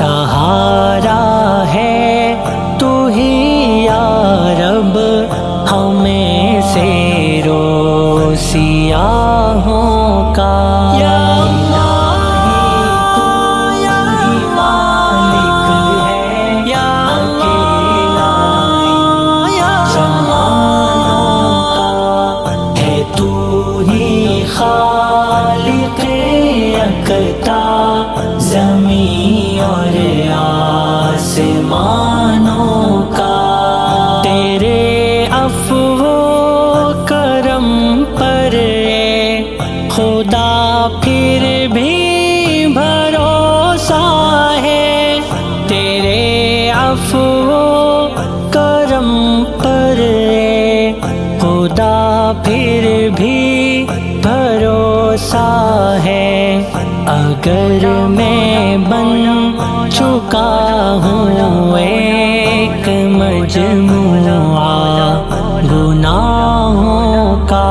سہارا ہے تو ہی یا رب ہمیں سے سیاہوں کا یا زمین اور آسمانوں کا تیرے عفو کرم پر خدا پھر بھی بھروسہ ہے تیرے عفو کرم پر خدا پھر بھی بھروسہ ہے اگر میں بن چکا ہوں ایک مجموعہ گناہوں کا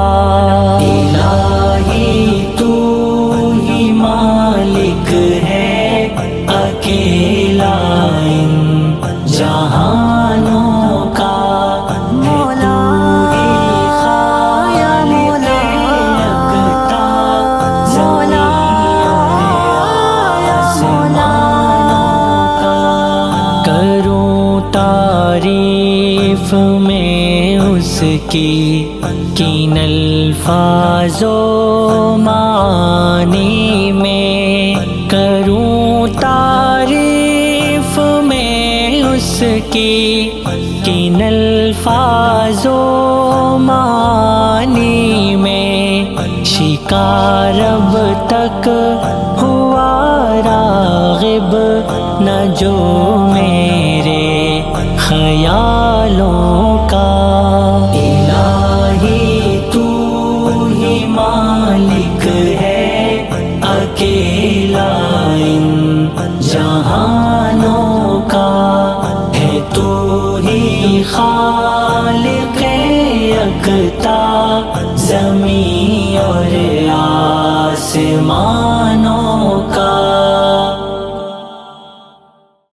الہی تو ہی مالک ہے اکیلا ان جہانوں کا تعریف میں اس کی کن الفاظ و معانی میں کروں تعریف میں اس کی کن الفاظ و معانی میں شکار اب تک ہوا راغب نہ جو میرے خیالوں کا الہی تو ہی مالک ہے اکیلا ان جہانوں کا ہے تو ہی خالق یکتا زمین اور آسمانوں